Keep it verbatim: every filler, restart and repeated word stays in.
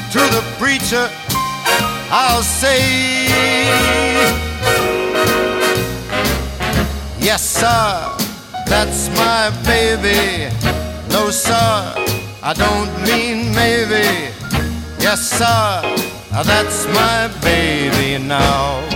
to the preacher I'll say, yes sir, that's my baby. No sir, I don't mean maybe. Yes sir, that's my baby now.